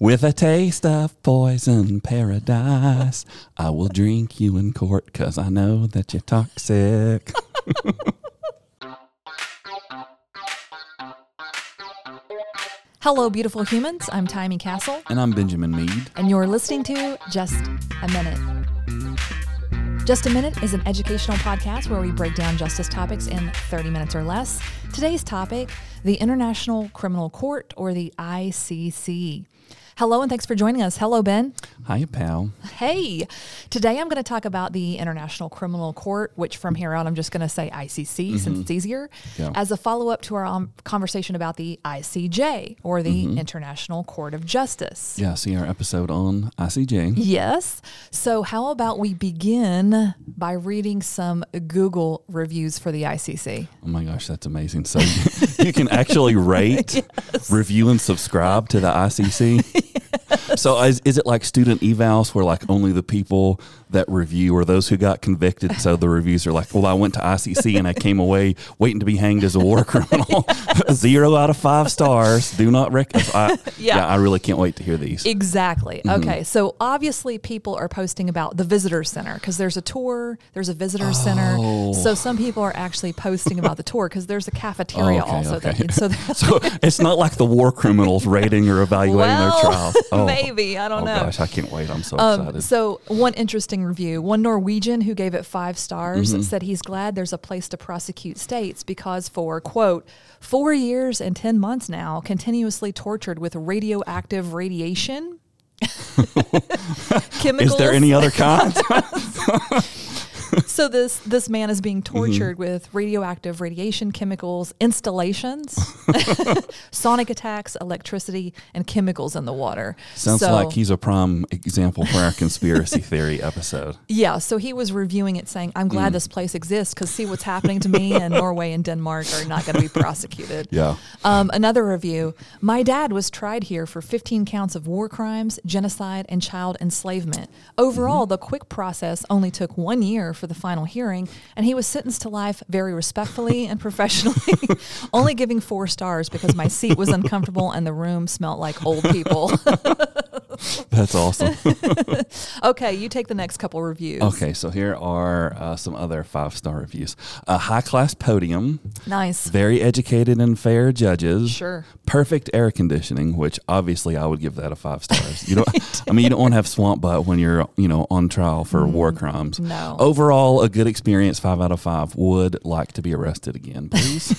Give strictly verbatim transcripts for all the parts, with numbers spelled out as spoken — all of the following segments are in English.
With a taste of poison paradise, I will drink you in court because I know that you're toxic. Hello, beautiful humans. I'm Timey Castle. And I'm Benjamin Mead. And you're listening to Just a Minute. Just a Minute is an educational podcast where we break down justice topics in thirty minutes or less. Today's topic, the International Criminal Court, or the I C C. Hello, and thanks for joining us. Hello, Ben. Hiya, pal. Hey. Today I'm going to talk about the International Criminal Court, which from here on I'm just going to say I C C mm-hmm. since it's easier, yeah. as a follow-up to our um, conversation about the I C J, or the mm-hmm. International Court of Justice. Yeah, see our episode on I C J. Yes. So how about we begin by reading some Google reviews for the I C C? Oh my gosh, that's amazing. So you can actually rate, yes. review, and subscribe to the I C C? Yes. So is, is it like student evals where like only the people that review are those who got convicted? So the reviews are like, well, I went to I C C and I came away waiting to be hanged as a war criminal. Zero out of five stars. Do not recommend. Yeah. yeah, I really can't wait to hear these. Exactly. Mm-hmm. Okay, so obviously people are posting about the visitor center because there's a tour, there's a visitor oh. center. So some people are actually posting about the tour because there's a cafeteria oh, okay, also. Okay. That, so, so it's not like the war criminals rating or evaluating well, their trials. Oh. Maybe. I don't oh know. Oh gosh, I can't wait. I'm so um, excited. So one interesting review, one Norwegian who gave it five stars mm-hmm. said he's glad there's a place to prosecute states because for, quote, four years and ten months now, continuously tortured with radioactive radiation. Chemicals. Is there any other kind? So this this man is being tortured mm-hmm. with radioactive radiation, chemicals, installations, sonic attacks, electricity, and chemicals in the water. Sounds so, like he's a prime example for our conspiracy theory episode. Yeah, so he was reviewing it saying, I'm glad mm. this place exists because see what's happening to me, and Norway and Denmark are not going to be prosecuted. Yeah. Um, another review, my dad was tried here for fifteen counts of war crimes, genocide, and child enslavement. Overall, mm-hmm. the quick process only took one year for the final hearing, and he was sentenced to life very respectfully and professionally, only giving four stars because my seat was uncomfortable and the room smelled like old people. That's awesome. Okay, you take the next couple reviews. Okay, so here are uh, some other five-star reviews. A high-class podium. Nice. Very educated and fair judges. Sure. Perfect air conditioning, which obviously I would give that a five stars. You don't. I mean, you don't want to have swamp butt when you're, you know, on trial for mm, war crimes. No. Overall, a good experience. Five out of five. Would like to be arrested again, please.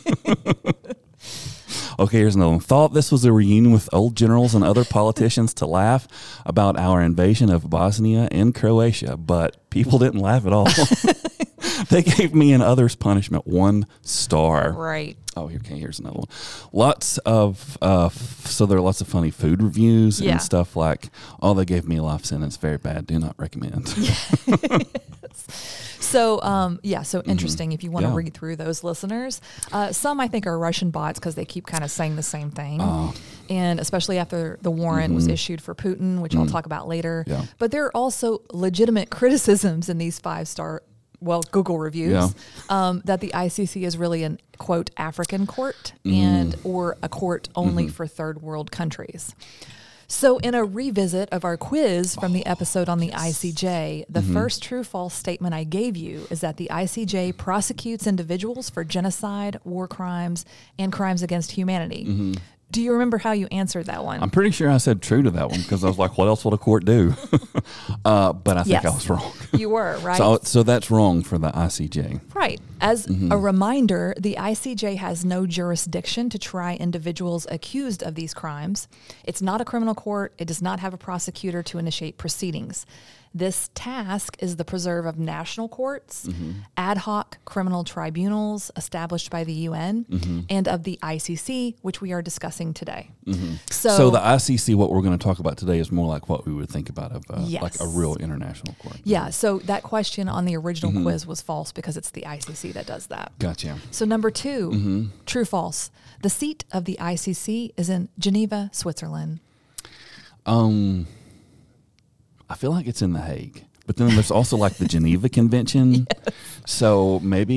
Okay, here's another one. Thought this was a reunion with old generals and other politicians to laugh about our invasion of Bosnia and Croatia, but people didn't laugh at all. They gave me and others punishment one star. Right. Oh, here, okay, here's another one. Lots of, uh, f- so there are lots of funny food reviews yeah. and stuff like, oh, they gave me a life sentence. Very bad. Do not recommend. Yes. So, um, yeah, so interesting mm-hmm. if you want to yeah. read through those, listeners. Uh, some I think are Russian bots because they keep kind of saying the same thing. Uh, and especially after the warrant mm-hmm. was issued for Putin, which mm-hmm. I'll talk about later. Yeah. But there are also legitimate criticisms in these five-star well, Google reviews, yeah. um, that the I C C is really an, quote, African court mm. and or a court only mm-hmm. for third world countries. So in a revisit of our quiz from the episode on the yes. I C J, the mm-hmm. first true-false statement I gave you is that the I C J prosecutes individuals for genocide, war crimes, and crimes against humanity. Mm-hmm. Do you remember how you answered that one? I'm pretty sure I said true to that one because I was like, what else would a court do? uh, but I think yes. I was wrong. You were, right? So, so that's wrong for the I C J. Right. As mm-hmm. a reminder, the I C J has no jurisdiction to try individuals accused of these crimes. It's not a criminal court. It does not have a prosecutor to initiate proceedings. This task is the preserve of national courts, mm-hmm. ad hoc criminal tribunals established by the U N, mm-hmm. and of the I C C, which we are discussing today. Mm-hmm. So, so the I C C, what we're going to talk about today, is more like what we would think about of uh, yes. like a real international court. Yeah, so that question on the original mm-hmm. quiz was false because it's the I C C that does that. Gotcha. So number two, mm-hmm. true, false. The seat of the I C C is in Geneva, Switzerland. Um... I feel like it's in The Hague, but then there's also like the Geneva Convention. Yes. So maybe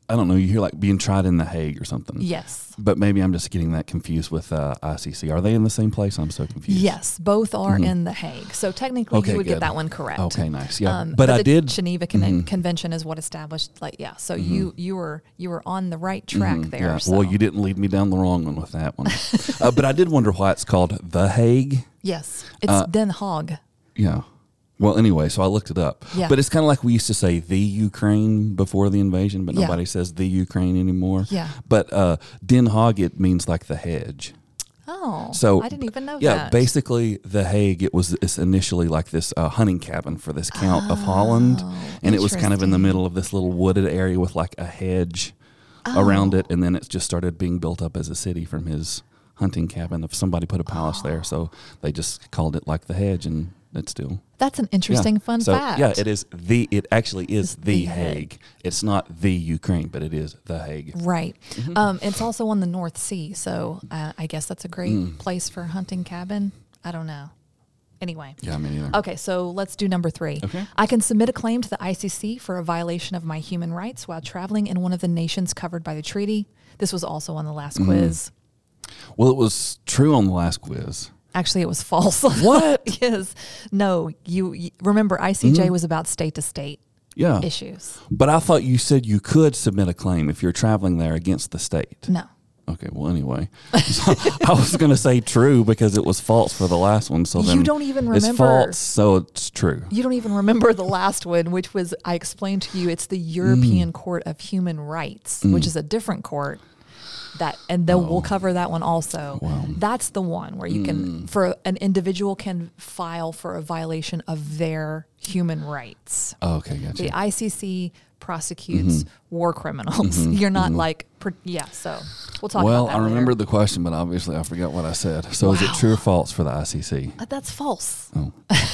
I don't know, you hear like being tried in The Hague or something. Yes. But maybe I'm just getting that confused with uh, I C C. Are they in the same place? I'm so confused. Yes, both are mm-hmm. in The Hague. So technically okay, you would good. get that one correct. Okay, nice. Yeah. Um, but, but I the did Geneva Con- mm-hmm. Convention is what established like yeah. So mm-hmm. you you were you were on the right track mm-hmm. there. Yeah. So. Well, you didn't lead me down the wrong one with that one. uh, but I did wonder why it's called The Hague. Yes. It's uh, Den Haag. Yeah. Well, anyway, so I looked it up. Yeah. But it's kind of like we used to say the Ukraine before the invasion, but yeah. nobody says the Ukraine anymore. Yeah. But uh, Den Haag, it means like the hedge. Oh, so I didn't even know yeah, that. Yeah, basically The Hague, it was it's initially like this uh, hunting cabin for this Count oh, of Holland. And it was kind of in the middle of this little wooded area with like a hedge oh. around it. And then it just started being built up as a city from his hunting cabin. If somebody put a palace oh. there, so they just called it like the hedge, and it's still... That's an interesting yeah. fun so, fact. Yeah, it is the. It actually is it's the, the Hague. Hague. It's not the Ukraine, but it is the Hague. Right. Mm-hmm. Um, it's also on the North Sea, so uh, I guess that's a great mm. place for a hunting cabin. I don't know. Anyway. Yeah, me neither. Okay, so let's do number three. Okay. I can submit a claim to the I C C for a violation of my human rights while traveling in one of the nations covered by the treaty. This was also on the last mm. quiz. Well, it was true on the last quiz. Actually, it was false. What? Yes. No, you, you remember I C J mm-hmm. was about state to state yeah. issues. But I thought you said you could submit a claim if you're traveling there against the state. No. Okay, well, anyway. So I was going to say true because it was false for the last one. So then you don't even remember. It's false, so it's true. You don't even remember the last one, which was, I explained to you, it's the European mm. Court of Human Rights, mm. which is a different court. That and then oh. we'll cover that one also. Wow. That's the one where you can, mm. for an individual can file for a violation of their human rights. Oh, okay, gotcha. The I C C prosecutes mm-hmm. war criminals. Mm-hmm. You're not mm-hmm. like, yeah. So we'll talk. Well, about that I later. remember the question, but obviously I forgot what I said. So wow. is it true or false for the I C C? Uh, that's false. Oh.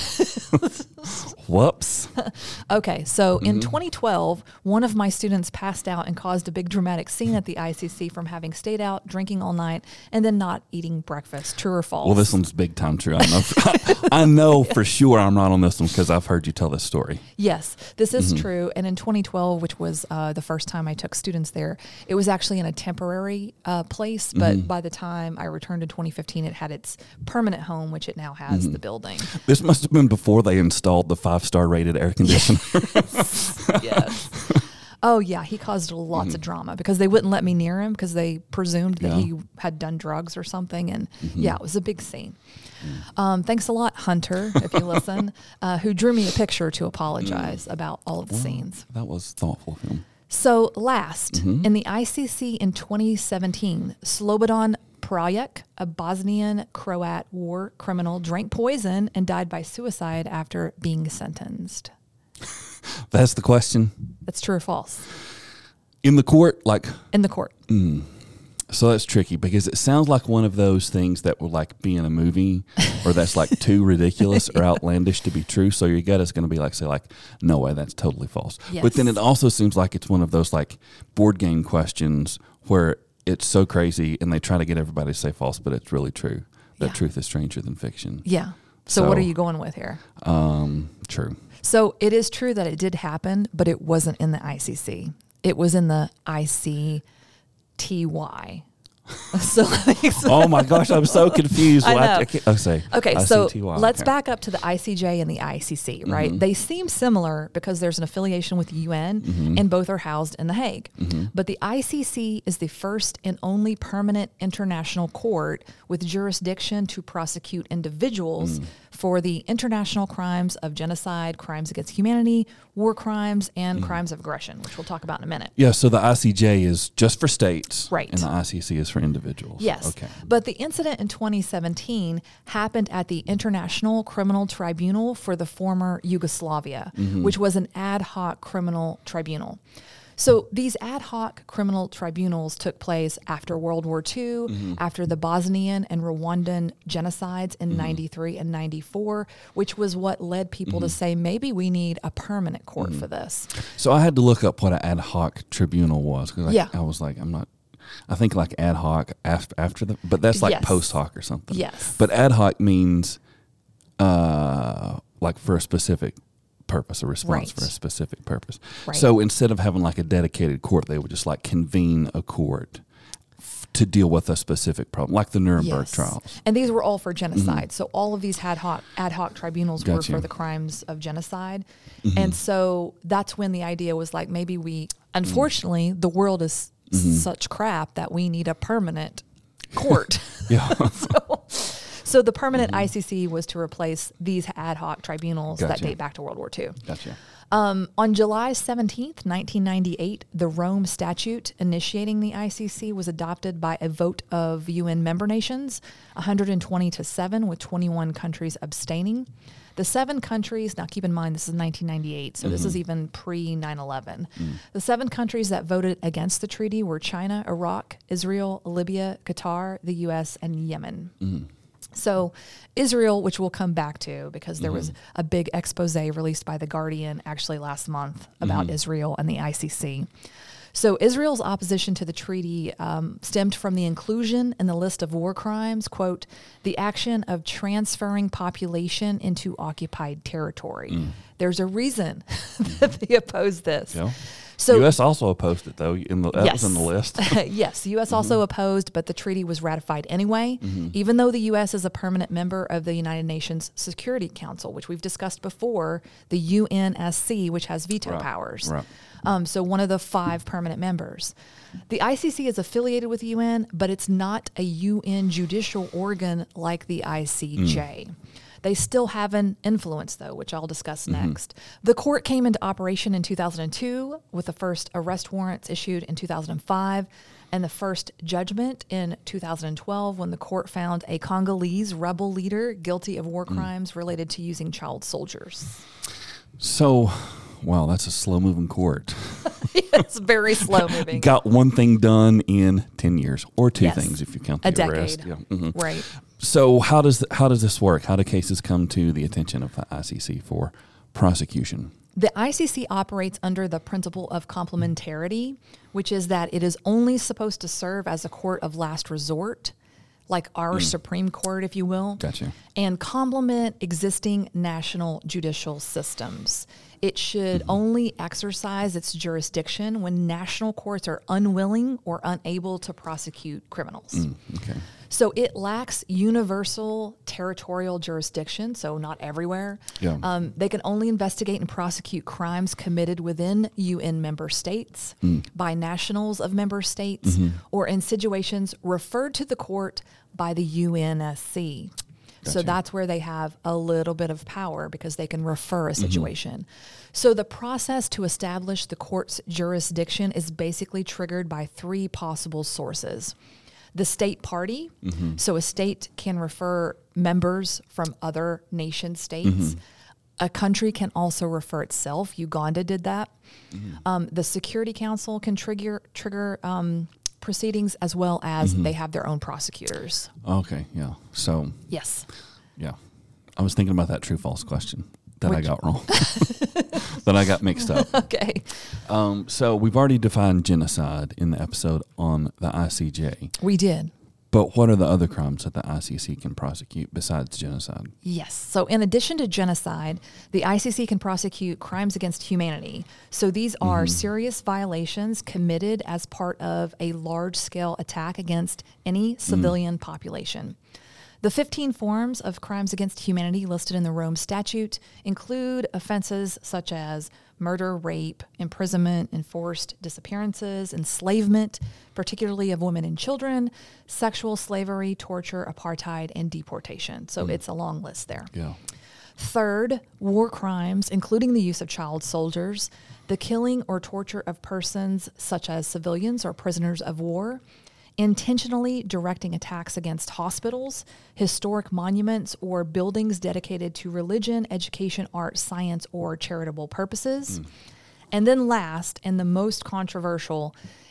Whoops. Okay, so mm-hmm. in twenty twelve, one of my students passed out and caused a big dramatic scene at the I C C from having stayed out, drinking all night, and then not eating breakfast. True or false? Well, this one's big time true. I know, I know for sure I'm right on this one because I've heard you tell this story. Yes, this is mm-hmm. true. And in twenty twelve, which was uh, the first time I took students there, it was actually in a temporary uh, place. But mm-hmm. by the time I returned in twenty fifteen, it had its permanent home, which it now has, mm-hmm. the building. This must have been before they installed the five-star rated air conditioner. Yes. yes. Oh, yeah. He caused lots mm-hmm. of drama because they wouldn't let me near him because they presumed that yeah. he had done drugs or something. And mm-hmm. yeah, it was a big scene. Mm. Um, thanks a lot, Hunter, if you listen, uh, who drew me a picture to apologize mm. about all of the well, scenes. That was thoughtful of him. So last, mm-hmm. in the I C C in twenty seventeen, Slobodan Prajek, a Bosnian Croat war criminal, drank poison and died by suicide after being sentenced. That's the question. That's true or false? In the court, like in the court. Mm, so that's tricky because it sounds like one of those things that would like be in a movie, or that's like too ridiculous or outlandish to be true. So your gut is going to be like, say, like, no way, that's totally false. Yes. But then it also seems like it's one of those like board game questions where it's so crazy and they try to get everybody to say false, but it's really true. That yeah. truth is stranger than fiction. Yeah. So, so what are you going with here? Um, true. So it is true that it did happen, but it wasn't in the I C C. It was in the I C T Y. So, oh my gosh, I'm so confused. I Well, know. I, I can't, oh, say, okay, I C so T Y. let's okay. back up to the I C J and the I C C, right? Mm-hmm. They seem similar because there's an affiliation with the U N mm-hmm. and both are housed in The Hague. Mm-hmm. But the I C C is the first and only permanent international court with jurisdiction to prosecute individuals mm. for the international crimes of genocide, crimes against humanity, war crimes, and mm. crimes of aggression, which we'll talk about in a minute. Yeah, so the I C J is just for states. Right. And the I C C is for individuals. Yes. Okay. But the incident in twenty seventeen happened at the International Criminal Tribunal for the former Yugoslavia, mm-hmm. which was an ad hoc criminal tribunal. So these ad hoc criminal tribunals took place after World War Two, mm-hmm. after the Bosnian and Rwandan genocides in mm-hmm. ninety-three and ninety-four, which was what led people mm-hmm. to say, maybe we need a permanent court mm-hmm. for this. So I had to look up what an ad hoc tribunal was. Cause yeah. I, I was like, I'm not, I think like ad hoc after, after the, but that's like yes. post hoc or something. Yes. But ad hoc means uh, like for a specific purpose, a response Right. for a specific purpose. Right. So instead of having like a dedicated court, they would just like convene a court f- to deal with a specific problem, like the Nuremberg Yes. trials. And these were all for genocide. So all of these ad hoc ad hoc tribunals were Gotcha. for the crimes of genocide. And so that's when the idea was like, maybe we, unfortunately, the world is such crap that we need a permanent court. Yeah. so, so the permanent I C C was to replace these ad hoc tribunals that Gotcha. date back to World War Two. Gotcha. Um, on July seventeenth, nineteen ninety-eight, the Rome Statute initiating the I C C was adopted by a vote of U N member nations, one hundred twenty to seven, with twenty-one countries abstaining. The seven countries, now keep in mind this is nineteen ninety-eight, so this is even pre nine eleven. The seven countries that voted against the treaty were China, Iraq, Israel, Libya, Qatar, the U S, and Yemen. So Israel, which we'll come back to because there was a big expose released by The Guardian actually last month about Israel and the I C C. So Israel's opposition to the treaty um, stemmed from the inclusion in the list of war crimes, quote, the action of transferring population into occupied territory. There's a reason that they oppose this. Yeah. So U S also opposed it, though. In the, that yes. was in the list. yes, the U S also opposed, but the treaty was ratified anyway, even though the U S is a permanent member of the United Nations Security Council, which we've discussed before, the U N S C, which has veto Right, powers. right. Um, so one of the five permanent members. The I C C is affiliated with the U N, but it's not a U N judicial organ like the I C J. They still have an influence, though, which I'll discuss next. The court came into operation in two thousand two with the first arrest warrants issued in two thousand five and the first judgment in two thousand twelve when the court found a Congolese rebel leader guilty of war crimes related to using child soldiers. So, wow, that's a slow-moving court. It's very slow moving. Got one thing done in ten years, or two Yes. things if you count the A decade. arrest. Yeah. Mhm. Right. So how does how does this work? How do cases come to the attention of the I C C for prosecution? The I C C operates under the principle of complementarity, which is that it is only supposed to serve as a court of last resort, like our Supreme Court, if you will, Gotcha. and complement existing national judicial systems. It should only exercise its jurisdiction when national courts are unwilling or unable to prosecute criminals. Okay. So it lacks universal territorial jurisdiction, so not everywhere. Yeah. Um, they can only investigate and prosecute crimes committed within U N member states, by nationals of member states, or in situations referred to the court by the U N S C. So Gotcha. that's where they have a little bit of power because they can refer a situation. So the process to establish the court's jurisdiction is basically triggered by three possible sources. The state party, so a state can refer members from other nation states. A country can also refer itself. Uganda did that. Um, the Security Council can trigger trigger um, proceedings as well as they have their own prosecutors. Okay. Yeah. So Yes. yeah, I was thinking about that true false question that I Which- got wrong. That I got mixed up. Okay. Um, so we've already defined genocide in the episode on the I C J. We did. But what are the other crimes that the I C C can prosecute besides genocide? Yes. So, in addition to genocide, the I C C can prosecute crimes against humanity. So, these are serious violations committed as part of a large scale attack against any civilian population. The fifteen forms of crimes against humanity listed in the Rome Statute include offenses such as murder, rape, imprisonment, enforced disappearances, enslavement, particularly of women and children, sexual slavery, torture, apartheid, and deportation. So it's a long list there. Yeah. Third, war crimes, including the use of child soldiers, the killing or torture of persons such as civilians or prisoners of war, intentionally directing attacks against hospitals, historic monuments, or buildings dedicated to religion, education, art, science, or charitable purposes. And then last, and the most controversial,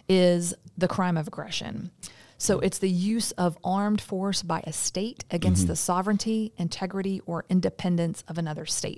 is the crime of aggression. So it's the use of armed force by a state against the sovereignty, integrity, or independence of another state.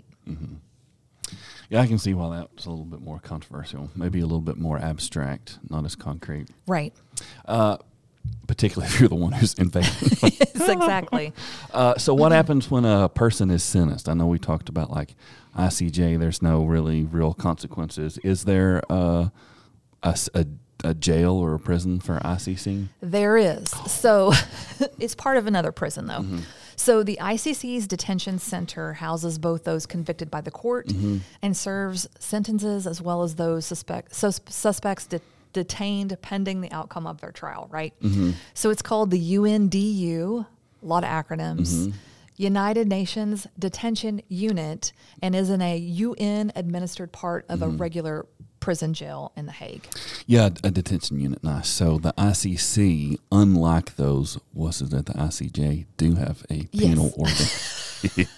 Yeah, I can see why that's a little bit more controversial, maybe a little bit more abstract, not as concrete. Right. particularly if you're the one who's invading. Yes, exactly. Uh, so what happens when a person is sentenced? I know we talked about like I C J, there's no really real consequences. Is there uh, a, a, a jail or a prison for I C C? There is. So it's part of another prison, though. Mm-hmm. So the I C C's detention center houses both those convicted by the court Mm-hmm. and serves sentences as well as those suspect, sus- suspects de- detained pending the outcome of their trial, right? Mm-hmm. So it's called the U N D U, a lot of acronyms, Mm-hmm. United Nations Detention Unit, and is in a U N-administered part of Mm-hmm. a regular prison jail in The Hague. Yeah, a detention unit, nice. So the I C C, unlike those, what's it that the I C J, do have a penal organ.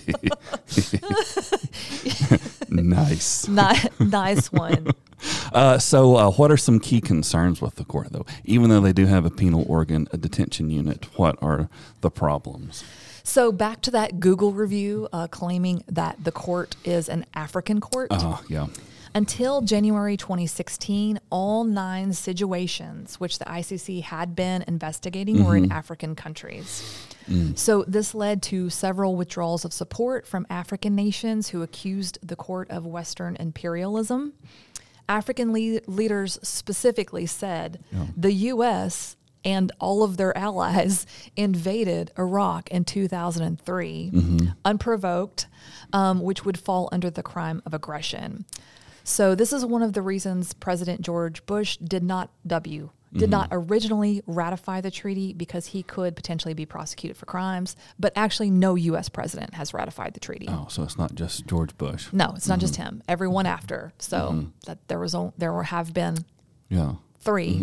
Nice. Ni- nice one. Uh, so uh, what are some key concerns with the court, though? Even though they do have a penal organ, a detention unit, what are the problems? So back to that Google review uh, claiming that the court is an African court. Uh, yeah. Until January twenty sixteen, all nine situations which the I C C had been investigating mm-hmm. were in African countries. Mm. So this led to several withdrawals of support from African nations who accused the court of Western imperialism. African le- leaders specifically said yeah. the U S and all of their allies invaded Iraq in two thousand three, mm-hmm. unprovoked, um, which would fall under the crime of aggression. So this is one of the reasons President George Bush did not W, did mm-hmm. not originally ratify the treaty, because he could potentially be prosecuted for crimes, but actually no U S president has ratified the treaty. Oh, so it's not just George Bush. No, it's not mm-hmm. just him. Everyone after. So mm-hmm. that there was o- there have been yeah. three.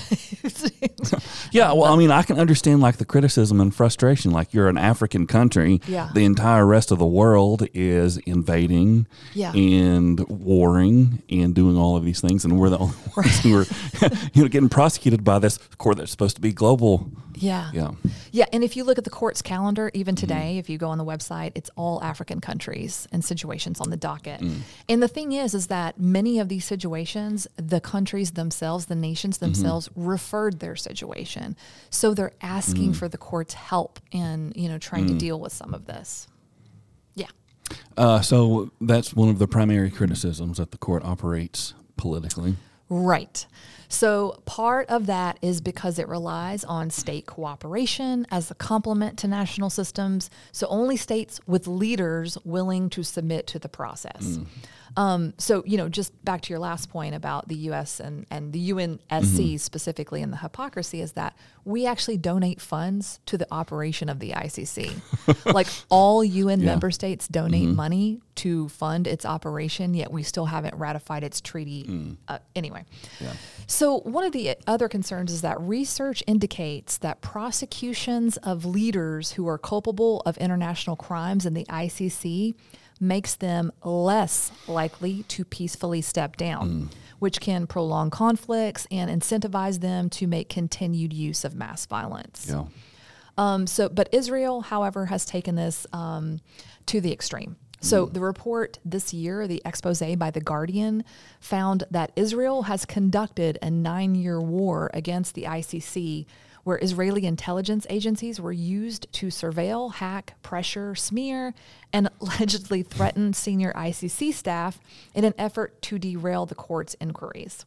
Mm-hmm. Yeah, well, I mean, I can understand like the criticism and frustration. Like, you're an African country, yeah. the entire rest of the world is invading yeah. and warring and doing all of these things, and we're the only ones who are, you know, getting prosecuted by this court that's supposed to be global. Yeah. Yeah. Yeah. And if you look at the court's calendar, even today, mm. if you go on the website, it's all African countries and situations on the docket. Mm. And the thing is, is that many of these situations, the countries themselves, the nations themselves mm-hmm. referred their situation. So they're asking mm. for the court's help in, you know, trying mm. to deal with some of this. Yeah. Uh, so that's one of the primary criticisms, that the court operates politically. Right. So part of that is because it relies on state cooperation as a complement to national systems. So only states with leaders willing to submit to the process. Mm. Um, so, you know, just back to your last point about the U S and, and the U N S C mm-hmm. specifically, and the hypocrisy is that we actually donate funds to the operation of the I C C. Like, all U N yeah. member states donate mm-hmm. money to fund its operation, yet we still haven't ratified its treaty. Mm. Uh, anyway. Yeah. So one of the other concerns is that research indicates that prosecutions of leaders who are culpable of international crimes in the I C C makes them less likely to peacefully step down, mm. which can prolong conflicts and incentivize them to make continued use of mass violence. Yeah. Um, so, but Israel, however, has taken this um, to the extreme. So mm. the report this year, the expose by The Guardian, found that Israel has conducted a nine-year war against the I C C, where Israeli intelligence agencies were used to surveil, hack, pressure, smear, and allegedly threaten senior I C C staff in an effort to derail the court's inquiries.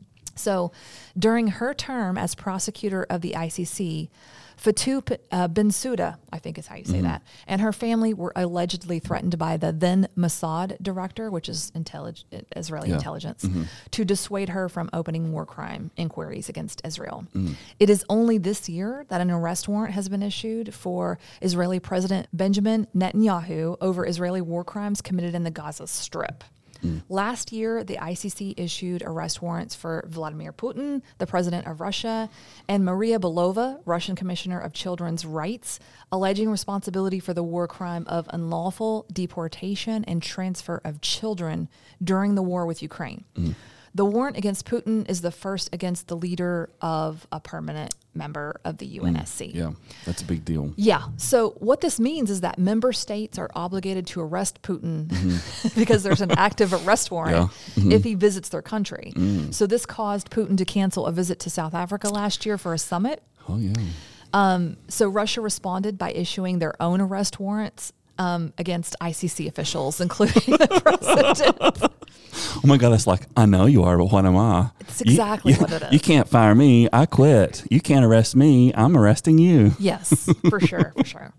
So during her term as prosecutor of the I C C, Fatou uh, Bensouda, I think is how you say mm-hmm. that, and her family were allegedly threatened by the then Mossad director, which is intellig- Israeli yeah. intelligence, mm-hmm. to dissuade her from opening war crime inquiries against Israel. Mm. It is only this year that an arrest warrant has been issued for Israeli President Benjamin Netanyahu over Israeli war crimes committed in the Gaza Strip. Mm. Last year, the I C C issued arrest warrants for Vladimir Putin, the president of Russia, and Maria Belova, Russian Commissioner of Children's Rights, alleging responsibility for the war crime of unlawful deportation and transfer of children during the war with Ukraine. Mm. The warrant against Putin is the first against the leader of a permanent member of the U N S C. Mm, yeah, that's a big deal. Yeah. So what this means is that member states are obligated to arrest Putin mm-hmm. because there's an active arrest warrant yeah. mm-hmm. if he visits their country. Mm. So this caused Putin to cancel a visit to South Africa last year for a summit. Oh, yeah. Um, so Russia responded by issuing their own arrest warrants um, against I C C officials, including the president. Oh my God, that's like, I know you are, but what am I? It's exactly you, you, what it is. You can't fire me. I quit. You can't arrest me. I'm arresting you. Yes, for sure, for sure.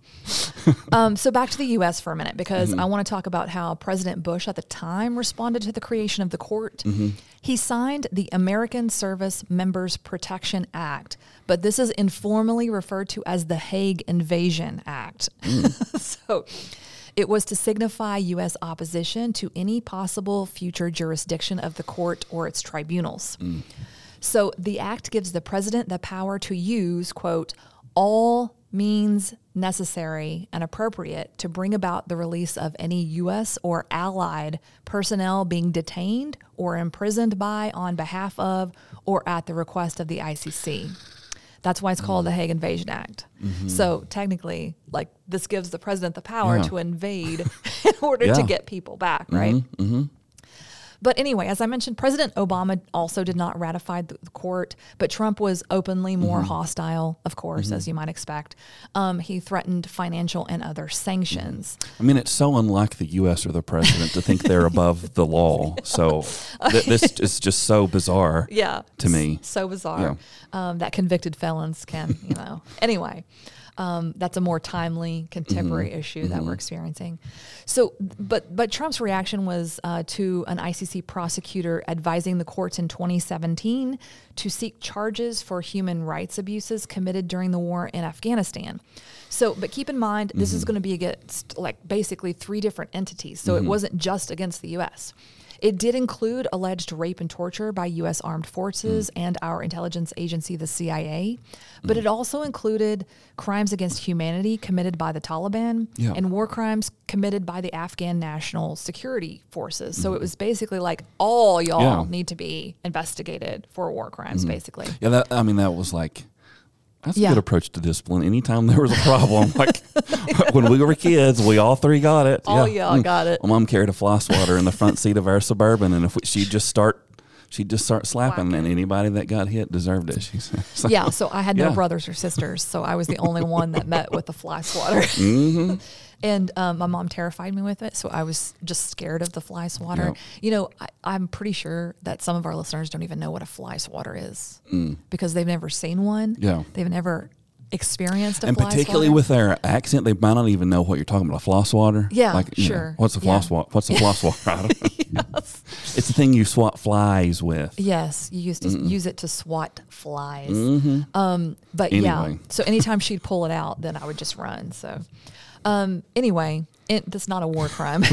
Um, so back to the U S for a minute, because mm-hmm. I want to talk about how President Bush at the time responded to the creation of the court. Mm-hmm. He signed the American Service Members Protection Act, but this is informally referred to as the Hague Invasion Act. Mm. So it was to signify U S opposition to any possible future jurisdiction of the court or its tribunals. Mm. So the act gives the president the power to use, quote, all means necessary and appropriate to bring about the release of any U S or allied personnel being detained or imprisoned by, on behalf of, or at the request of the I C C. That's why it's called the Hague Invasion Act. Mm-hmm. So technically, like, this gives the president the power yeah. to invade in order yeah. to get people back, mm-hmm. right? Mm-hmm. But anyway, as I mentioned, President Obama also did not ratify the court, but Trump was openly more mm-hmm. hostile, of course, mm-hmm. as you might expect. Um, he threatened financial and other sanctions. I mean, it's so unlike the U S or the president to think they're above the law. So th- this is just so bizarre yeah, to me. So bizarre yeah. um, that convicted felons can, you know. Anyway. Um, that's a more timely, contemporary mm-hmm. issue that mm-hmm. we're experiencing. So, but but Trump's reaction was uh, to an I C C prosecutor advising the courts in twenty seventeen to seek charges for human rights abuses committed during the war in Afghanistan. So, but keep in mind, this mm-hmm. is going to be against, like, basically three different entities. So mm-hmm. it wasn't just against the U S. It did include alleged rape and torture by U S armed forces mm. and our intelligence agency, the C I A, but mm. it also included crimes against humanity committed by the Taliban yeah. and war crimes committed by the Afghan National Security Forces. Mm. So it was basically like, all y'all yeah. need to be investigated for war crimes, mm. basically. Yeah, that, I mean, that was like... That's yeah. a good approach to discipline. Anytime there was a problem, like when we were kids, we all three got it. All yeah. y'all got it. My mom carried a fly swatter in the front seat of our Suburban, and if we, she'd just start, she'd just start slapping, Whacking. and anybody that got hit deserved it. She said. So, yeah. So I had yeah. no brothers or sisters, so I was the only one that met with the fly swatter. Mm-hmm. And um, my mom terrified me with it, so I was just scared of the fly swatter. Yep. You know, I, I'm pretty sure that some of our listeners don't even know what a fly swatter is mm. because they've never seen one. Yeah. They've never experienced a and fly particularly swatter. with their accent, they might not even know what you're talking about. A floss swatter? Yeah, like, you sure. know, what's a floss yeah. wa- What's a floss swatter? Yes. It's the thing you swat flies with. Yes, you used to Mm-mm. use it to swat flies. Mm-hmm. Um, but anyway. yeah, so anytime she'd pull it out, then I would just run. So um, anyway, it, that's not a war crime.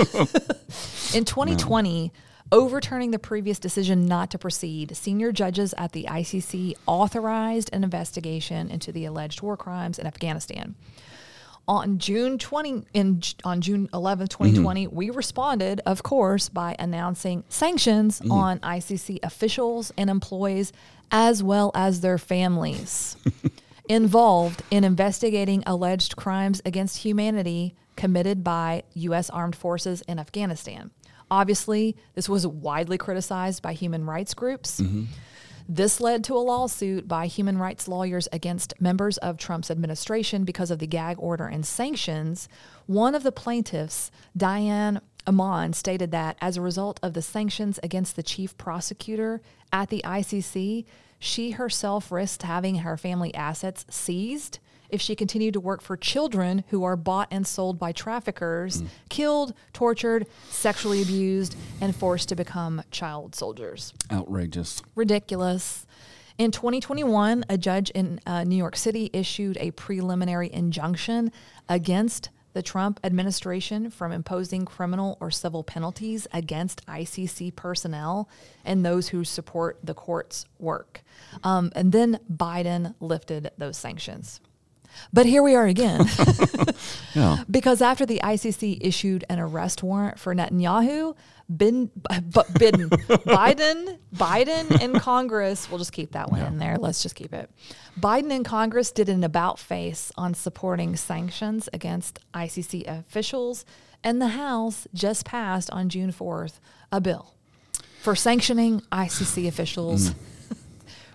In twenty twenty, no. overturning the previous decision not to proceed, senior judges at the I C C authorized an investigation into the alleged war crimes in Afghanistan. On June twentieth, in on June eleventh, twenty twenty, mm-hmm. we responded, of course, by announcing sanctions mm-hmm. on I C C officials and employees, as well as their families, involved in investigating alleged crimes against humanity committed by U S armed forces in Afghanistan. Obviously, this was widely criticized by human rights groups. Mm-hmm. This led to a lawsuit by human rights lawyers against members of Trump's administration because of the gag order and sanctions. One of the plaintiffs, Diane Amon, stated that as a result of the sanctions against the chief prosecutor at the I C C, she herself risked having her family assets seized if she continued to work for children who are bought and sold by traffickers, mm. killed, tortured, sexually abused, and forced to become child soldiers. Outrageous. Ridiculous. In twenty twenty-one, a judge in uh, New York City issued a preliminary injunction against the Trump administration from imposing criminal or civil penalties against I C C personnel and those who support the court's work. Um, and then Biden lifted those sanctions. But here we are again. yeah. Because after the I C C issued an arrest warrant for Netanyahu, Bin, but Biden, Biden, Biden and Congress, we'll just keep that one yeah. in there. Let's just keep it. Biden and Congress did an about face on supporting sanctions against I C C officials, and the House just passed on June fourth a bill for sanctioning I C C officials. Mm.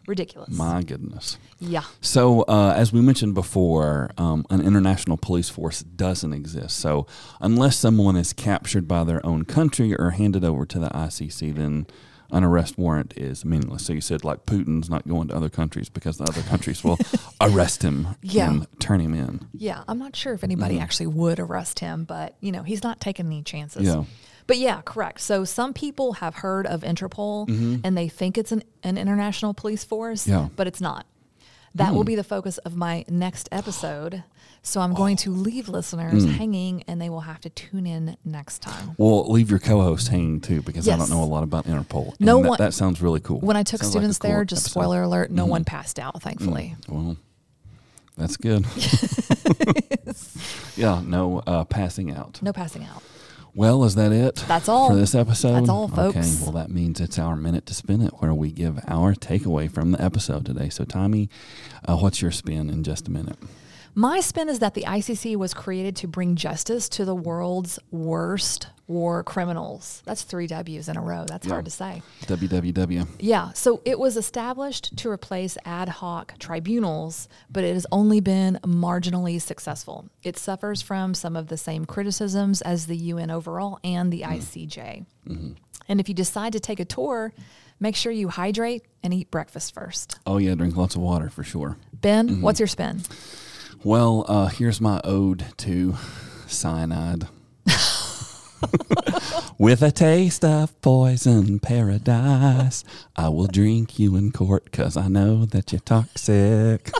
Ridiculous. My goodness. Yeah. So, uh, as we mentioned before, um, an international police force doesn't exist. So, unless someone is captured by their own country or handed over to the I C C, then an arrest warrant is meaningless. So, you said like Putin's not going to other countries because the other countries will arrest him Yeah. and turn him in. Yeah. I'm not sure if anybody Mhm. actually would arrest him, but, you know, he's not taking any chances. Yeah. But yeah, correct. So some people have heard of Interpol Mhm. and they think it's an, an international police force, Yeah. but it's not. That Mm. will be the focus of my next episode. So I'm going to leave listeners Mm. hanging and they will have to tune in next time. Well, leave your co-host hanging too, because I Yes. don't know a lot about Interpol. No And that, one- that sounds really cool. When I took Sounds like a students cool there, just episode. spoiler alert, no Mhm. one passed out, thankfully. Mm, well, that's good. Yeah, no uh, passing out. No passing out. Well, is that it? That's all. For this episode? That's all, Okay, folks. well, that means it's our minute to spin it, where we give our takeaway from the episode today. So, Tommy, uh, what's your spin in just a minute? My spin is that the I C C was created to bring justice to the world's worst war criminals. That's three W's in a row. That's Yeah. hard to say. W W W. Yeah, so it was established to replace ad hoc tribunals, but it has only been marginally successful. It suffers from some of the same criticisms as the U N overall and the I C J. Mm-hmm. And if you decide to take a tour, make sure you hydrate and eat breakfast first. Oh, yeah, drink lots of water for sure. Ben, Mm-hmm. what's your spin? Well, uh, here's my ode to cyanide. With a taste of poison paradise, I will drink you in court because I know that you're toxic.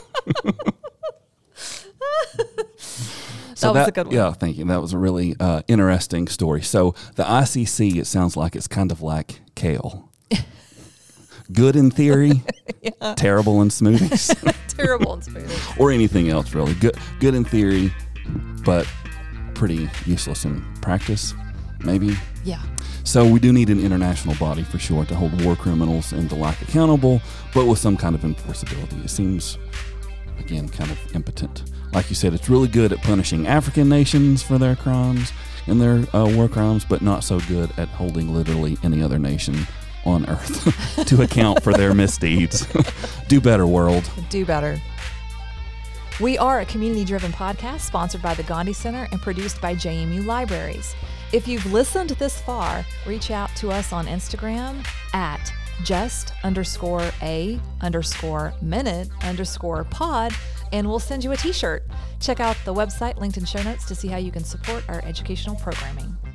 That was a good one. Yeah, thank you. That was a really uh, interesting story. So the I C C, it sounds like it's kind of like kale. Good in theory, terrible in smoothies. Terrible and smooth. Or anything else, really. Good good in theory, but pretty useless in practice, maybe. Yeah. So we do need an international body for sure to hold war criminals and the like accountable, but with some kind of enforceability. It seems, again, kind of impotent. Like you said, it's really good at punishing African nations for their crimes and their uh, war crimes, but not so good at holding literally any other nation on earth to account for their misdeeds. Do better, world. Do better. We are a community-driven podcast sponsored by the Gandhi Center and produced by J M U Libraries. If you've listened this far, reach out to us on Instagram at just underscore a underscore minute underscore pod, and we'll send you a t-shirt. Check out the website linked in show notes to see how you can support our educational programming.